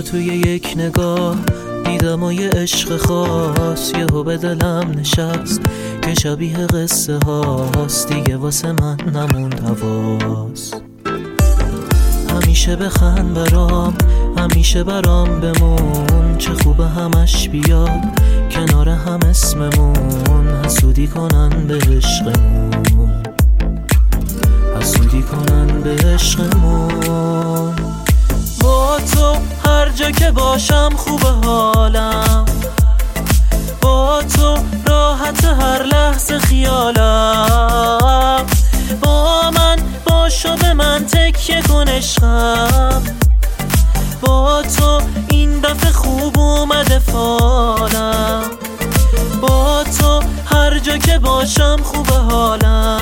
توی یک نگاه دیدم و یه عشق خاص یهو به دلم نشست که شبیه قصه هاست، دیگه واسه من نموند حواس. همیشه بخند برام، همیشه برام بمون، چه خوبه همش بیاد کنار هم اسممون. حسودی کنن به عشقمون، حسودی کنن به عشقمون. با تو هر جا که باشم خوبه حالم، با تو راحت هر لحظه خیالم. با من باشو به من تکیه کن عشقم، با تو این دفعه خوب اومده فالم. با تو هر جا که باشم خوبه حالم،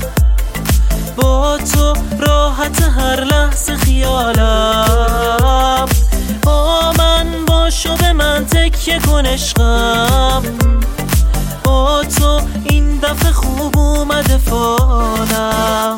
با تو راحت هر لحظه خیالم. با من باشو به من تکیه کن عشقم، با تو این دفعه خوب اومده فالم.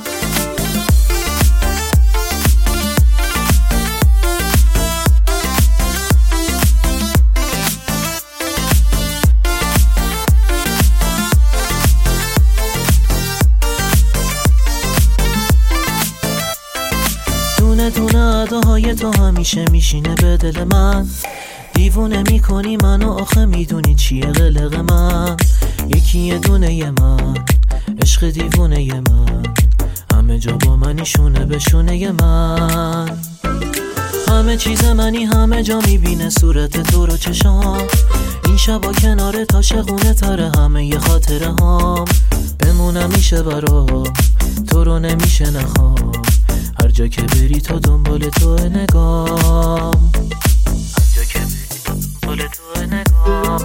دونه دونه اداهای تو همیشه میشینه به دل من، دیوونه میکنی منو آخه میدونی چیه قلق من. یکی یه دونه من، عشق دیوونه من، همه جا با منی شونه به شونه من. همه چیز منی همه جا میبینه صورت تو رو چشام، این شبا کنار تا شقونه تره همه ی خاطره هام. بمونم میشه برام تو رو نمیشه نخوام، هر جا که بری تو دنبال تو نگام، هر جا که بری تو دنبال تو نگام.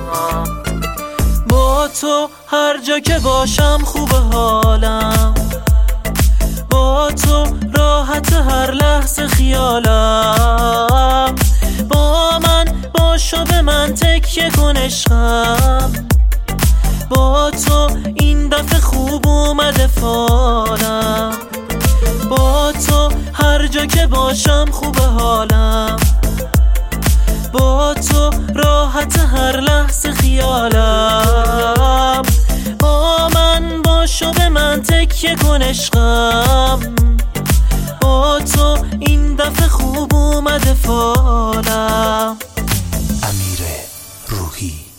با تو هر جا که باشم خوبه حالم، با تو راحت هر لحظه خیالم. با من باشو به من تکیه کن عشقم، با تو این دفعه خوب اومده فالم. با تو هر جا که باشم خوبه حالم، با تو راحت هر لحظه خیالم. با من باشو به من تکیه کن عشقم، با تو این دفعه خوب اومده فالم. امیر روحی.